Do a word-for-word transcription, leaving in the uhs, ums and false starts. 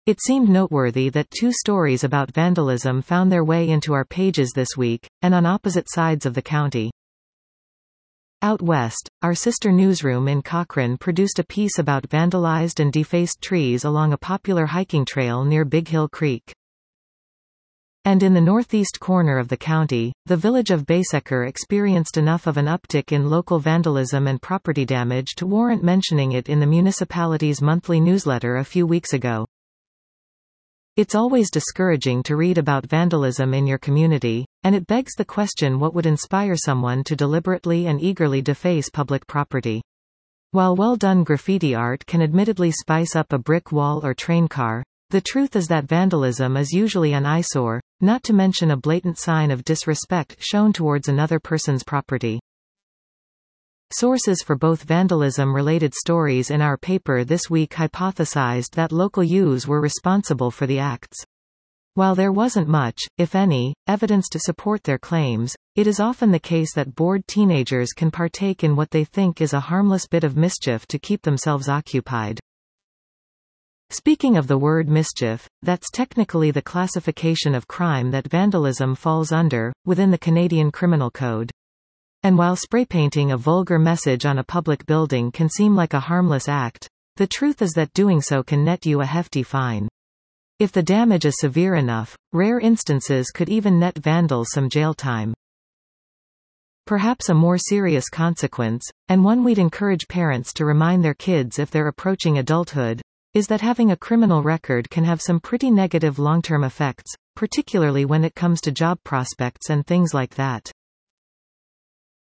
It seemed noteworthy that two stories about vandalism found their way into our pages this week, and on opposite sides of the county. Out west, our sister newsroom in Cochrane produced a piece about vandalized and defaced trees along a popular hiking trail near Big Hill Creek. And in the northeast corner of the county, the village of Basecker experienced enough of an uptick in local vandalism and property damage to warrant mentioning it in the municipality's monthly newsletter a few weeks ago. It's always discouraging to read about vandalism in your community, and it begs the question what would inspire someone to deliberately and eagerly deface public property. While well-done graffiti art can admittedly spice up a brick wall or train car, the truth is that vandalism is usually an eyesore, not to mention a blatant sign of disrespect shown towards another person's property. Sources for both vandalism-related stories in our paper this week hypothesized that local youths were responsible for the acts. While there wasn't much, if any, evidence to support their claims, it is often the case that bored teenagers can partake in what they think is a harmless bit of mischief to keep themselves occupied. Speaking of the word mischief, that's technically the classification of crime that vandalism falls under, within the Canadian Criminal Code. And while spray painting a vulgar message on a public building can seem like a harmless act, the truth is that doing so can net you a hefty fine. If the damage is severe enough, rare instances could even net vandals some jail time. Perhaps a more serious consequence, and one we'd encourage parents to remind their kids if they're approaching adulthood, is that having a criminal record can have some pretty negative long-term effects, particularly when it comes to job prospects and things like that.